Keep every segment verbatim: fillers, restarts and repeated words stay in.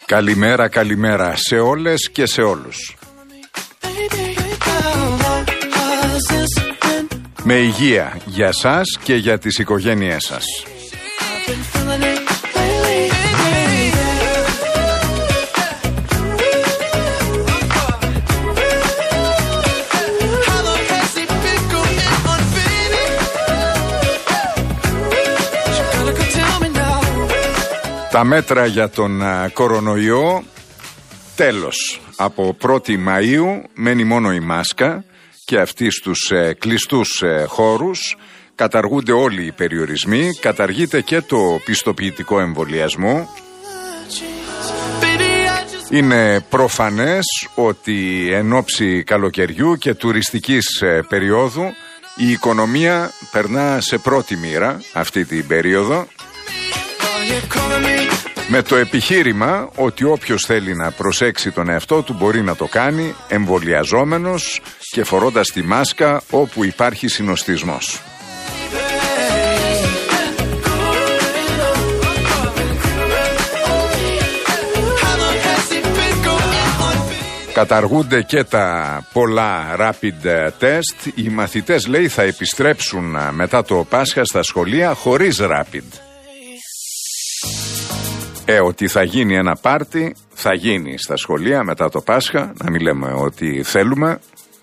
Καλημέρα, καλημέρα σε όλες και σε όλους. Με υγεία για σας και για τις οικογένειές σας. Τα μέτρα για τον α, κορονοϊό, τέλος. Από πρώτη Μαΐου μένει μόνο η μάσκα και αυτή στους ε, κλειστούς ε, χώρους. Καταργούνται όλοι οι περιορισμοί, καταργείται και το πιστοποιητικό εμβολιασμό. Είναι προφανές ότι εν ώψη καλοκαιριού και τουριστικής ε, περίοδου η οικονομία περνά σε πρώτη μοίρα αυτή την περίοδο, με το επιχείρημα ότι όποιος θέλει να προσέξει τον εαυτό του μπορεί να το κάνει εμβολιαζόμενος και φορώντας τη μάσκα όπου υπάρχει συνοστισμός. Καταργούνται και τα πολλά rapid test. Οι μαθητές, λέει, θα επιστρέψουν μετά το Πάσχα στα σχολεία χωρίς rapid. Ε, ότι θα γίνει ένα πάρτι, θα γίνει στα σχολεία μετά το Πάσχα, να μην λέμε ότι θέλουμε.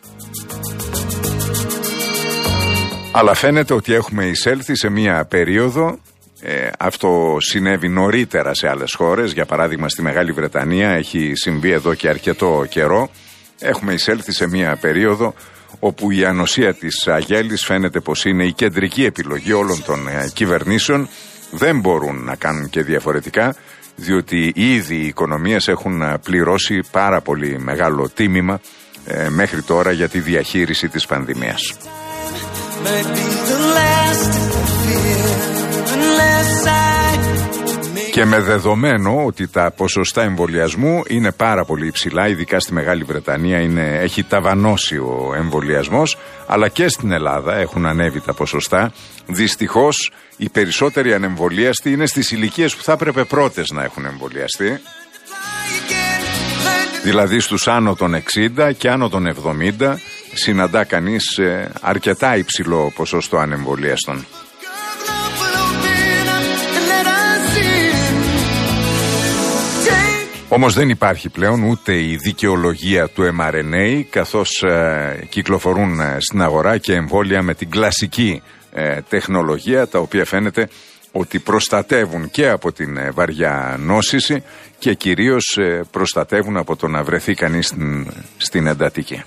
Αλλά φαίνεται ότι έχουμε εισέλθει σε μία περίοδο, ε, αυτό συνέβη νωρίτερα σε άλλες χώρες, για παράδειγμα στη Μεγάλη Βρετανία, έχει συμβεί εδώ και αρκετό καιρό. Έχουμε εισέλθει σε μία περίοδο όπου η ανοσία της αγέλης φαίνεται πως είναι η κεντρική επιλογή όλων των ε, κυβερνήσεων. Δεν μπορούν να κάνουν και διαφορετικά, διότι ήδη οι οικονομίες έχουν πληρώσει πάρα πολύ μεγάλο τίμημα ε, μέχρι τώρα για τη διαχείριση της πανδημίας. Και με δεδομένο ότι τα ποσοστά εμβολιασμού είναι πάρα πολύ υψηλά, ειδικά στη Μεγάλη Βρετανία είναι, έχει ταβανώσει ο εμβολιασμός, αλλά και στην Ελλάδα έχουν ανέβει τα ποσοστά. Δυστυχώς οι περισσότεροι ανεμβολίαστοι είναι στις ηλικίες που θα έπρεπε πρώτες να έχουν εμβολιαστεί, δηλαδή στους άνω των εξήντα και άνω των εβδομήντα συναντά κανείς αρκετά υψηλό ποσοστό ανεμβολίαστων. Όμως δεν υπάρχει πλέον ούτε η δικαιολογία του εμ αρ εν έι, καθώς ε, κυκλοφορούν ε, στην αγορά και εμβόλια με την κλασική ε, τεχνολογία, τα οποία φαίνεται ότι προστατεύουν και από την ε, βαριά νόσηση και κυρίως ε, προστατεύουν από το να βρεθεί κανείς στην, στην εντατική.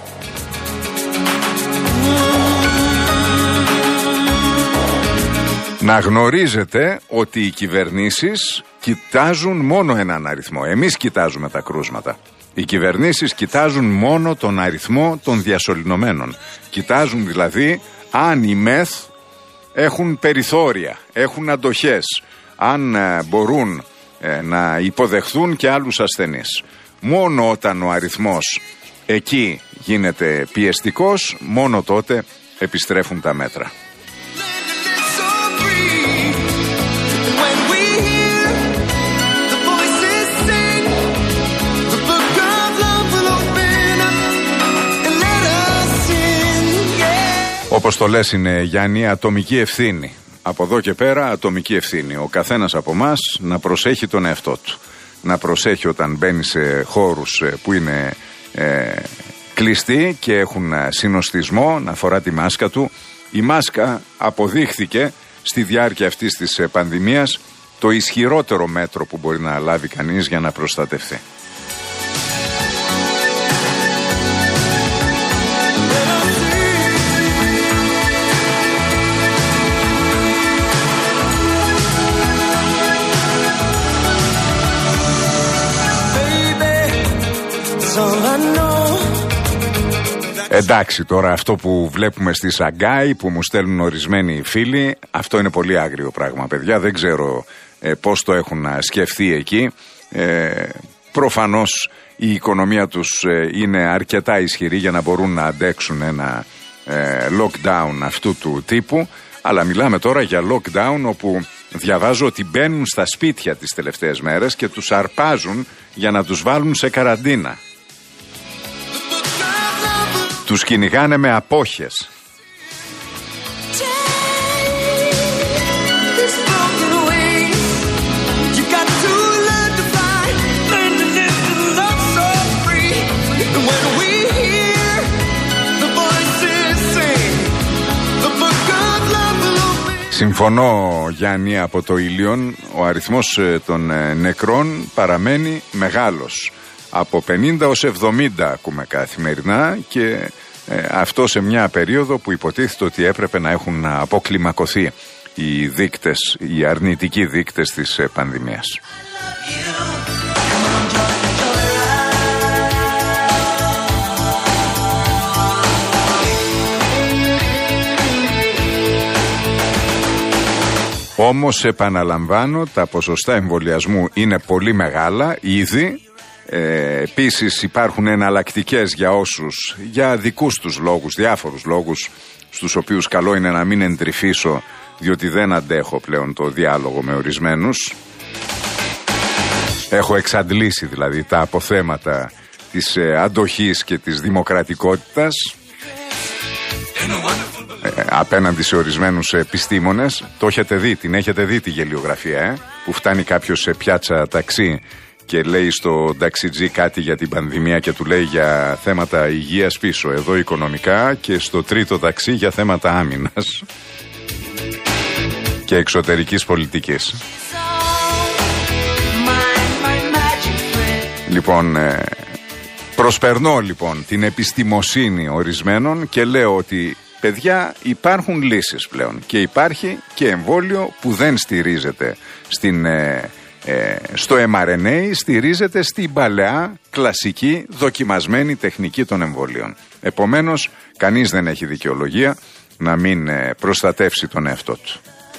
Να γνωρίζετε ότι οι κυβερνήσεις κοιτάζουν μόνο έναν αριθμό. Εμείς κοιτάζουμε τα κρούσματα. Οι κυβερνήσεις κοιτάζουν μόνο τον αριθμό των διασωληνωμένων. Κοιτάζουν δηλαδή αν οι μεθ έχουν περιθώρια, έχουν αντοχές, αν ε, μπορούν ε, να υποδεχθούν και άλλους ασθενείς. Μόνο όταν ο αριθμός εκεί γίνεται πιεστικός, μόνο τότε επιστρέφουν τα μέτρα. Όπως το λες, είναι, Γιάννη, ατομική ευθύνη. Από εδώ και πέρα ατομική ευθύνη. Ο καθένας από εμάς να προσέχει τον εαυτό του. Να προσέχει όταν μπαίνει σε χώρους που είναι ε, κλειστοί και έχουν συνοστισμό, να φορά τη μάσκα του. Η μάσκα αποδείχθηκε στη διάρκεια αυτής της πανδημίας το ισχυρότερο μέτρο που μπορεί να λάβει κανείς για να προστατευτεί. Εντάξει, τώρα αυτό που βλέπουμε στη Σαγκάη που μου στέλνουν ορισμένοι φίλοι, αυτό είναι πολύ άγριο πράγμα, παιδιά. Δεν ξέρω ε, πώς το έχουν σκεφτεί εκεί. Ε, προφανώς η οικονομία τους ε, είναι αρκετά ισχυρή για να μπορούν να αντέξουν ένα ε, lockdown αυτού του τύπου. Αλλά μιλάμε τώρα για lockdown όπου διαβάζω ότι μπαίνουν στα σπίτια τις τελευταίες μέρες και τους αρπάζουν για να τους βάλουν σε καραντίνα. Τους κυνηγάνε με απόχες. Συμφωνώ, Γιάννη, από το Ήλιον ο αριθμός των νεκρών παραμένει μεγάλος. Από πενήντα ως εβδομήντα ακούμε καθημερινά και ε, αυτό σε μια περίοδο που υποτίθεται ότι έπρεπε να έχουν αποκλιμακωθεί οι δείκτες, οι αρνητικοί δείκτες της ε, πανδημίας. Όμως επαναλαμβάνω, τα ποσοστά εμβολιασμού είναι πολύ μεγάλα ήδη. Ε, επίσης υπάρχουν εναλλακτικές για όσους, για δικούς τους λόγους, διάφορους λόγους, στους οποίους καλό είναι να μην εντρυφήσω, διότι δεν αντέχω πλέον το διάλογο με ορισμένους. Έχω εξαντλήσει δηλαδή τα αποθέματα της ε, αντοχής και της δημοκρατικότητας ε, απέναντι σε ορισμένους επιστήμονες. Το έχετε δει, την έχετε δει τη γελιογραφία, ε, που φτάνει κάποιος σε πιάτσα ταξί και λέει στο ταξιτζή κάτι για την πανδημία και του λέει για θέματα υγείας πίσω, εδώ οικονομικά, και στο τρίτο ταξί για θέματα άμυνας και εξωτερικής πολιτικής. Λοιπόν, ε, προσπερνώ λοιπόν την επιστημοσύνη ορισμένων και λέω ότι παιδιά υπάρχουν λύσεις πλέον και υπάρχει και εμβόλιο που δεν στηρίζεται στην... Ε, Ε, στο εμ αρ εν έι, στηρίζεται στην παλαιά, κλασική, δοκιμασμένη τεχνική των εμβολίων. Επομένως, κανείς δεν έχει δικαιολογία να μην ε, προστατεύσει τον εαυτό του.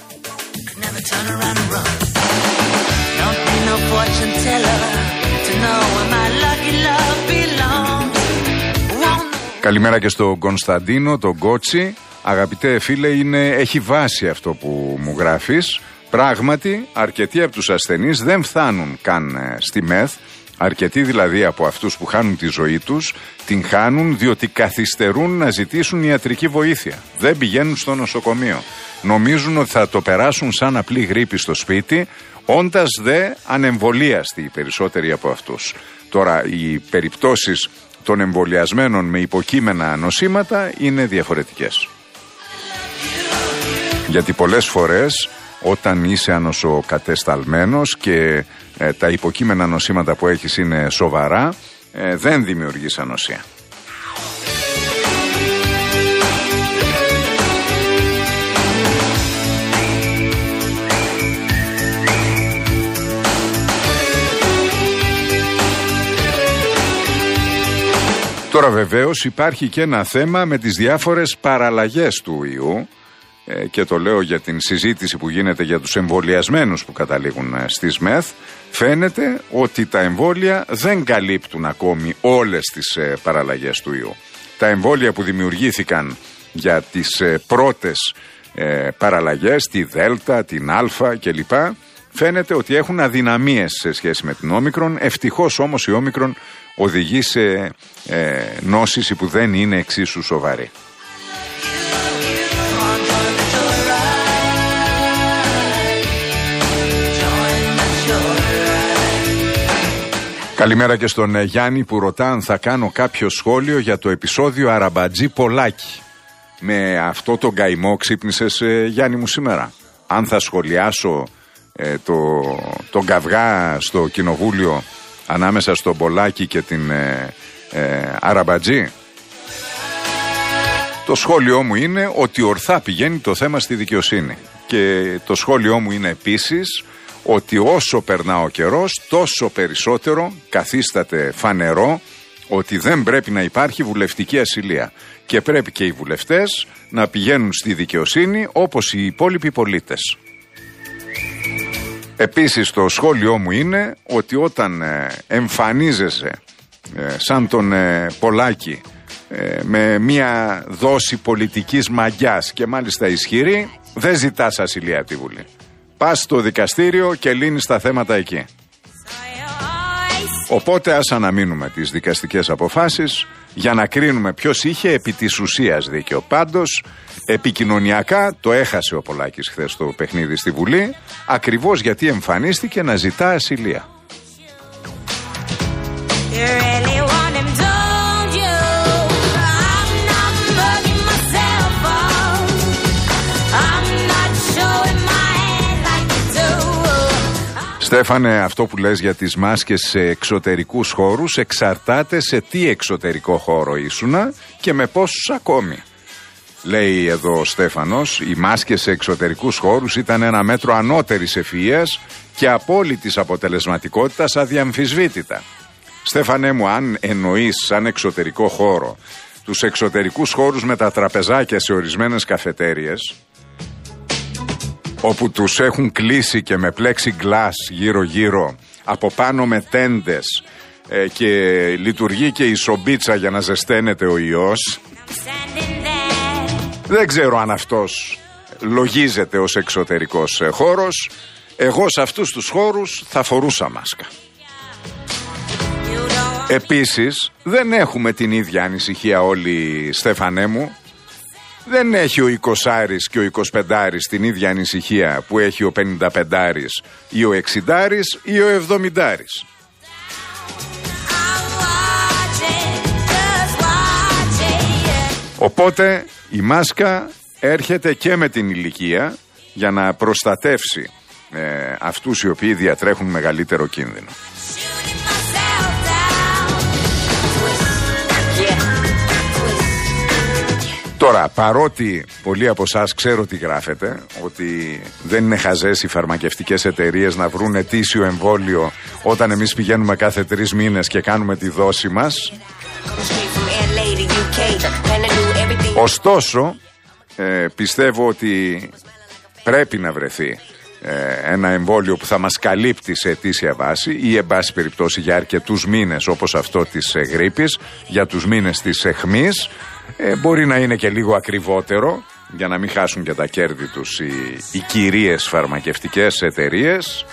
Καλημέρα και στον Κωνσταντίνο, τον Κότσι. Αγαπητέ φίλε, είναι, έχει βάση αυτό που μου γράφεις. Πράγματι, αρκετοί από τους ασθενείς δεν φτάνουν καν ε, στη ΜΕΘ, αρκετοί δηλαδή από αυτούς που χάνουν τη ζωή τους, την χάνουν διότι καθυστερούν να ζητήσουν ιατρική βοήθεια. Δεν πηγαίνουν στο νοσοκομείο. Νομίζουν ότι θα το περάσουν σαν απλή γρίπη στο σπίτι, όντας δε ανεμβολίαστοι οι περισσότεροι από αυτούς. Τώρα, οι περιπτώσεις των εμβολιασμένων με υποκείμενα νοσήματα είναι διαφορετικές. Γιατί πολλές φορές, όταν είσαι ανοσοκατεσταλμένος και ε, τα υποκείμενα νοσήματα που έχεις είναι σοβαρά, ε, δεν δημιουργείς ανοσία. Τώρα βεβαίως υπάρχει και ένα θέμα με τις διάφορες παραλλαγές του ιού, και το λέω για την συζήτηση που γίνεται για τους εμβολιασμένους που καταλήγουν στις ΜΕΘ. Φαίνεται ότι τα εμβόλια δεν καλύπτουν ακόμη όλες τις παραλλαγές του ιού. Τα εμβόλια που δημιουργήθηκαν για τις πρώτες παραλλαγές, τη Δέλτα, την Α κλπ, φαίνεται ότι έχουν αδυναμίες σε σχέση με την Όμικρον. Ευτυχώς όμως η Όμικρον οδηγεί σε ε, νόσηση που δεν είναι εξίσου σοβαρή. Καλημέρα και στον Γιάννη που ρωτά αν θα κάνω κάποιο σχόλιο για το επεισόδιο Αραμπατζή Πολάκη. Με αυτό το καημό ξύπνησες, ε, Γιάννη μου, σήμερα. Αν θα σχολιάσω ε, το, τον καυγά στο κοινοβούλιο ανάμεσα στον Πολάκη και την ε, ε, Αραμπατζή. Το σχόλιο μου είναι ότι ορθά πηγαίνει το θέμα στη δικαιοσύνη. Και το σχόλιο μου είναι επίσης ότι όσο περνά ο καιρός, τόσο περισσότερο καθίσταται φανερό ότι δεν πρέπει να υπάρχει βουλευτική ασυλία. Και πρέπει και οι βουλευτές να πηγαίνουν στη δικαιοσύνη όπως οι υπόλοιποι πολίτες. Επίσης το σχόλιο μου είναι ότι όταν ε, εμφανίζεσαι ε, σαν τον ε, Πολάκη ε, με μια δόση πολιτικής μαγιάς και μάλιστα ισχυρή, δεν ζητάς ασυλία από τη Βουλή. πας στο δικαστήριο και λύνεις τα θέματα εκεί. Οπότε ας αναμείνουμε τις δικαστικές αποφάσεις για να κρίνουμε ποιος είχε επί της ουσίας δίκιο. Πάντως, επικοινωνιακά το έχασε ο Πολάκης χθες το παιχνίδι στη Βουλή, ακριβώς γιατί εμφανίστηκε να ζητά ασυλία. Στέφανε, αυτό που λες για τις μάσκες σε εξωτερικούς χώρους εξαρτάται σε τι εξωτερικό χώρο ήσουνα και με πόσους ακόμη. Λέει εδώ ο Στέφανος, οι μάσκες σε εξωτερικούς χώρους ήταν ένα μέτρο ανώτερης ευφυΐας και απόλυτης αποτελεσματικότητας αδιαμφισβήτητα. Στέφανε μου, αν εννοείς σαν εξωτερικό χώρο τους εξωτερικούς χώρους με τα τραπεζάκια σε ορισμένες καφετέριες, όπου τους έχουν κλείσει και με plexiglass γύρω-γύρω, από πάνω με τέντες ε, και λειτουργεί και η σομπίτσα για να ζεσταίνεται ο ιός, δεν ξέρω αν αυτός λογίζεται ως εξωτερικός χώρος. Εγώ σε αυτούς τους χώρους θα φορούσα μάσκα. Επίσης, δεν έχουμε την ίδια ανησυχία όλοι, Στέφανέ μου. Δεν έχει ο εικοσάρης και ο εικοσπεντάρης την ίδια ανησυχία που έχει ο πενηνταπεντάρης ή ο εξηντάρης ή ο εβδομηντάρης. Οπότε η μάσκα έρχεται και με την ηλικία για να προστατεύσει ε, αυτούς οι οποίοι διατρέχουν μεγαλύτερο κίνδυνο. Τώρα, παρότι πολλοί από εσάς ξέρω τι γράφετε, ότι δεν είναι χαζές οι φαρμακευτικές εταιρείες να βρουν ετήσιο εμβόλιο όταν εμείς πηγαίνουμε κάθε τρεις μήνες και κάνουμε τη δόση μας. Ωστόσο, ε, πιστεύω ότι πρέπει να βρεθεί ε, ένα εμβόλιο που θα μας καλύπτει σε ετήσια βάση ή εν πάση περιπτώσει για αρκετούς μήνες, όπως αυτό της ε, γρίπης, για τους μήνες της αιχμής. Ε, μπορεί να είναι και λίγο ακριβότερο για να μην χάσουν και τα κέρδη τους οι, οι κυρίες φαρμακευτικές εταιρείες.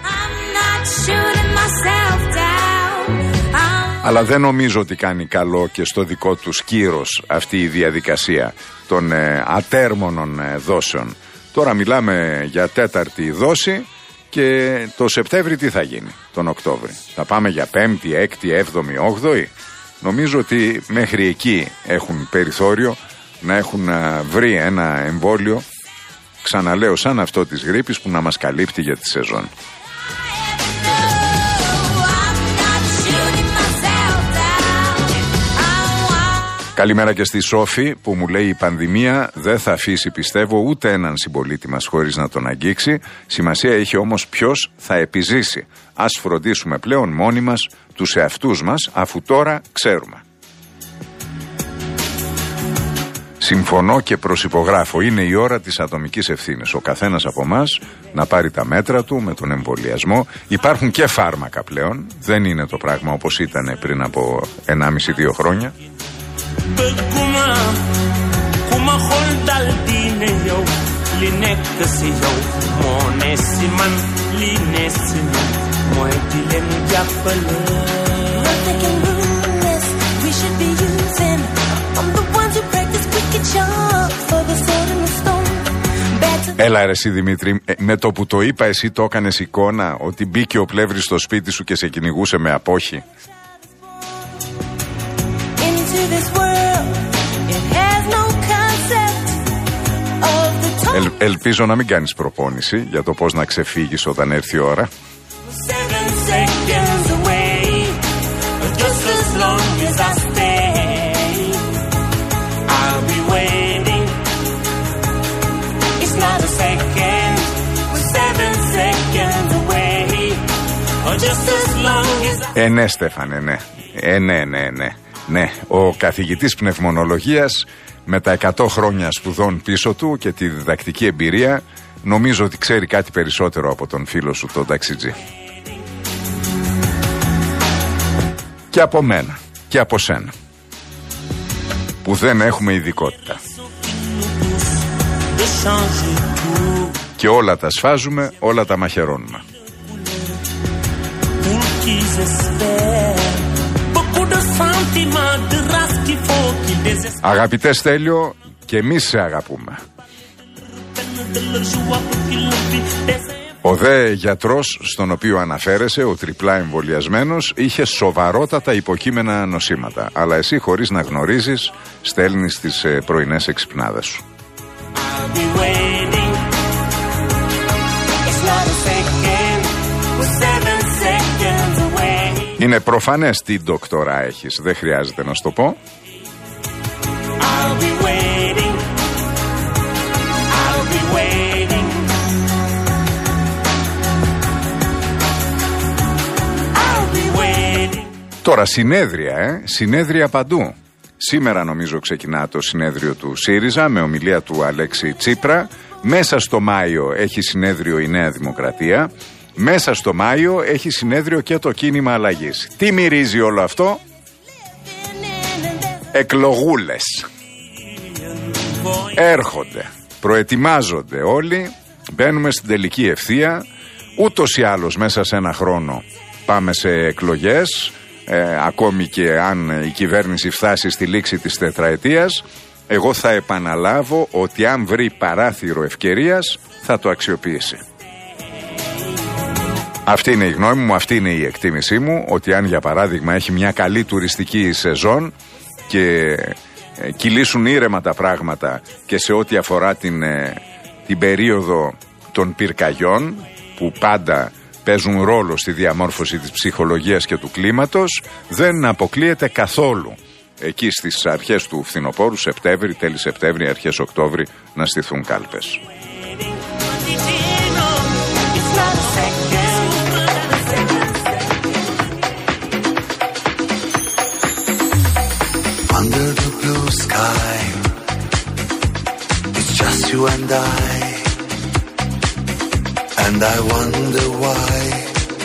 Αλλά δεν νομίζω ότι κάνει καλό και στο δικό τους κύρος αυτή η διαδικασία των ε, ατέρμονων ε, δόσεων. Τώρα μιλάμε για τέταρτη δόση και το Σεπτέμβρη τι θα γίνει, τον Οκτώβρη? Θα πάμε για πέμπτη, έκτη, έβδομη, όγδοη? Νομίζω ότι μέχρι εκεί έχουν περιθώριο να έχουν βρει ένα εμβόλιο, ξαναλέω, σαν αυτό της γρίπης που να μας καλύπτει για τη σεζόν. Καλημέρα και στη Σόφη που μου λέει η πανδημία δεν θα αφήσει, πιστεύω, ούτε έναν συμπολίτη μας χωρίς να τον αγγίξει. Σημασία έχει όμως ποιος θα επιζήσει. Ας φροντίσουμε πλέον μόνοι μας τους εαυτούς μας, αφού τώρα ξέρουμε. Συμφωνώ και προσυπογράφω. Είναι η ώρα της ατομικής ευθύνης. Ο καθένας από εμάς να πάρει τα μέτρα του με τον εμβολιασμό. Υπάρχουν και φάρμακα πλέον. Δεν είναι το πράγμα όπως ήταν πριν από ενάμιση δύο χρόνια. Έλα ρε εσύ Δημήτρη, ε, με το που το είπα εσύ το έκανες εικόνα ότι μπήκε ο Πλεύρης στο σπίτι σου και σε κυνηγούσε με απόχη. Ελ, ελπίζω να μην κάνεις προπόνηση για το πώς να ξεφύγεις όταν έρθει η ώρα. Ε, ναι, Στέφανε, ναι. Ε, ναι, ναι, ναι. Ναι, ο καθηγητής πνευμονολογίας με τα εκατό χρόνια σπουδών πίσω του και τη διδακτική εμπειρία νομίζω ότι ξέρει κάτι περισσότερο από τον φίλο σου τον ταξιτζή. Και από μένα και από σένα που δεν έχουμε ειδικότητα. και όλα τα σφάζουμε, όλα τα μαχαιρώνουμε. Αγαπητέ Στέλιο, και εμείς σε αγαπούμε. Ο δε γιατρός στον οποίο αναφέρεσαι, ο τριπλά εμβολιασμένος, είχε σοβαρότατα υποκείμενα νοσήματα. Αλλά εσύ, χωρίς να γνωρίζεις, στέλνεις τις ε, πρωινές εξυπνάδες σου. Είναι προφανές τι ντοκτορά έχεις, δεν χρειάζεται να σου το πω. Τώρα συνέδρια, ε, συνέδρια παντού. Σήμερα νομίζω ξεκινά το συνέδριο του ΣΥΡΙΖΑ με ομιλία του Αλέξη Τσίπρα. Μέσα στο Μάιο έχει συνέδριο η Νέα Δημοκρατία. Μέσα στο Μάιο έχει συνέδριο και το κίνημα αλλαγής. Τι μυρίζει όλο αυτό? Εκλογούλες. Έρχονται, προετοιμάζονται όλοι, μπαίνουμε στην τελική ευθεία. Ούτως ή άλλως μέσα σε ένα χρόνο πάμε σε εκλογές. Ε, ακόμη και αν η κυβέρνηση φτάσει στη λήξη της τετραετίας, εγώ θα επαναλάβω ότι αν βρει παράθυρο ευκαιρίας θα το αξιοποιήσει. Αυτή είναι η γνώμη μου, αυτή είναι η εκτίμησή μου, ότι αν για παράδειγμα έχει μια καλή τουριστική σεζόν και ε, κυλήσουν ήρεμα τα πράγματα και σε ό,τι αφορά την, ε, την περίοδο των πυρκαγιών που πάντα παίζουν ρόλο στη διαμόρφωση της ψυχολογίας και του κλίματος, δεν αποκλείεται καθόλου εκεί στις αρχές του φθινοπόρου, Σεπτέμβρη, τέλη Σεπτέμβρη, αρχές Οκτώβρη, να στηθούν κάλπες. Under the blue sky, it's just you and I. And I wonder why.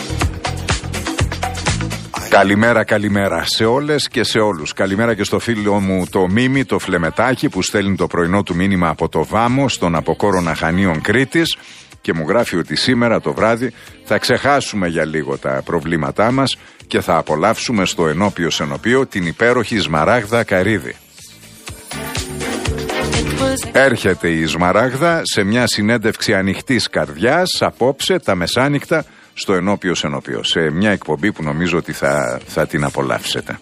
Καλημέρα, καλημέρα σε όλες και σε όλους. Καλημέρα και στο φίλο μου το Μίμη, το Φλεμετάκι, που στέλνει το πρωινό του μήνυμα από το Βάμο, στον Αποκόρονα Χανίων Κρήτης, και μου γράφει ότι σήμερα το βράδυ θα ξεχάσουμε για λίγο τα προβλήματά μας και θα απολαύσουμε στο ενώπιο σενοπείο την υπέροχη Σμαράγδα Καρύδη. Έρχεται η Σμαράγδα σε μια συνέντευξη ανοιχτής καρδιάς απόψε τα μεσάνυχτα στο ενώπιο σενοπείο, σε μια εκπομπή που νομίζω ότι θα, θα την απολαύσετε.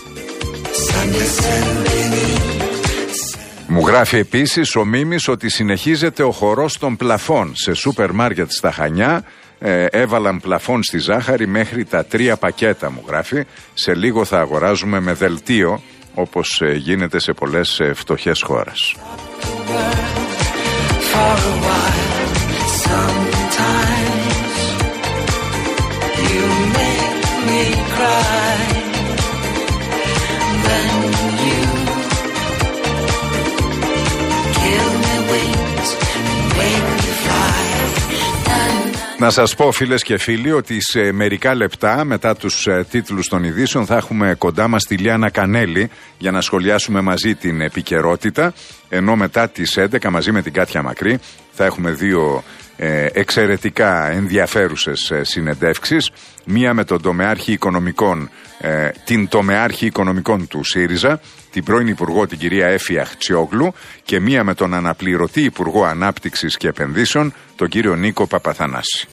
Μου γράφει επίσης ο Μίμης ότι συνεχίζεται ο χορός των πλαφών σε σούπερ μάρκετ στα Χανιά. Ε, έβαλαν πλαφών στη ζάχαρη μέχρι τα τρία πακέτα, μου γράφει. Σε λίγο θα αγοράζουμε με δελτίο, όπως ε, γίνεται σε πολλές ε, φτωχές χώρες. Να σας πω, φίλες και φίλοι, ότι σε μερικά λεπτά μετά τους ε, τίτλους των ειδήσεων θα έχουμε κοντά μας τη Λιάννα Κανέλη για να σχολιάσουμε μαζί την επικαιρότητα, ενώ μετά τις έντεκα μαζί με την Κάτια Μακρύ θα έχουμε δύο ε, εξαιρετικά ενδιαφέρουσες ε, συνεντεύξεις, μία με τον τομεάρχη οικονομικών, ε, την τομεάρχη οικονομικών του ΣΥΡΙΖΑ, την πρώην Υπουργό την κυρία Έφη Αχτσιόγλου, και μία με τον αναπληρωτή Υπουργό Ανάπτυξης και Επενδύσεων, τον κύριο Νίκο Παπαθανάση.